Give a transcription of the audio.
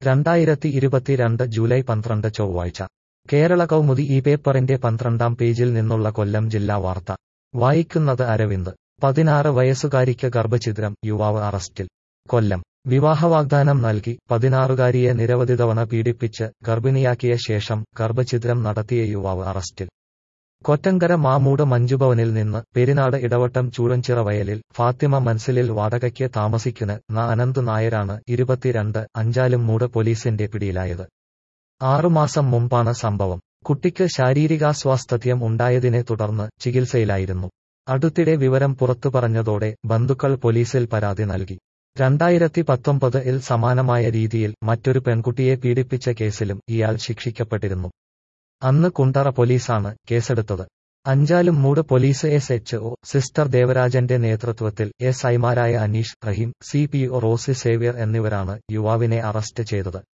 2022 July 12 ചൊവ്വാഴ്ച കേരള കൗമുദി ഈ പേപ്പറിന്റെ 12-ാം പേജിൽ നിന്നുള്ള കൊല്ലം ജില്ലാ വാർത്ത വായിക്കുന്നത് അരവിന്ദ്. 16 വയസ്സുകാരിക്ക് ഗർഭഛിദ്രം, യുവാവ് അറസ്റ്റിൽ. കൊല്ലം. വിവാഹവാഗ്ദാനം നൽകി 16-കാരിയെ നിരവധി തവണ പീഡിപ്പിച്ച് ഗർഭിണിയാക്കിയ ശേഷം ഗർഭഛിദ്രം നടത്തിയ യുവാവ് അറസ്റ്റിൽ. കൊറ്റങ്കര മാമൂട് മഞ്ജുഭവനിൽ നിന്ന് പെരിനാട് ഇടവട്ടം ചൂഴഞ്ചിറ വയലിൽ ഫാത്തിമ മൻസിലിൽ വാടകയ്ക്ക് താമസിക്കുന്ന അനന്ത് നായരാണ് 22 അഞ്ചാലുംമൂട് പോലീസിന്റെ പിടിയിലായത്. 6 മാസം മുമ്പാണ് സംഭവം. കുട്ടിക്ക് ശാരീരികാസ്വാസ്ഥ്യം ഉണ്ടായതിനെ തുടർന്ന് ചികിത്സയിലായിരുന്നു. അടുത്തിടെ വിവരം പുറത്തു പറഞ്ഞതോടെ ബന്ധുക്കൾ പോലീസിൽ പരാതി നൽകി. 2019-ൽ സമാനമായ രീതിയിൽ മറ്റൊരു പെൺകുട്ടിയെ പീഡിപ്പിച്ച കേസിലും ഇയാൾ ശിക്ഷിക്കപ്പെട്ടിരുന്നു. അന്ന് കുണ്ടറ പോലീസാണ് കേസെടുത്തത്. അഞ്ചാലുംമൂട് പോലീസ് SHO സിസ്റ്റർ ദേവരാജന്റെ നേതൃത്വത്തിൽ SIമാരായ Aneesh, Rahim, CPO Rosy Xavier എന്നിവരാണ് യുവാവിനെ അറസ്റ്റ് ചെയ്തത്.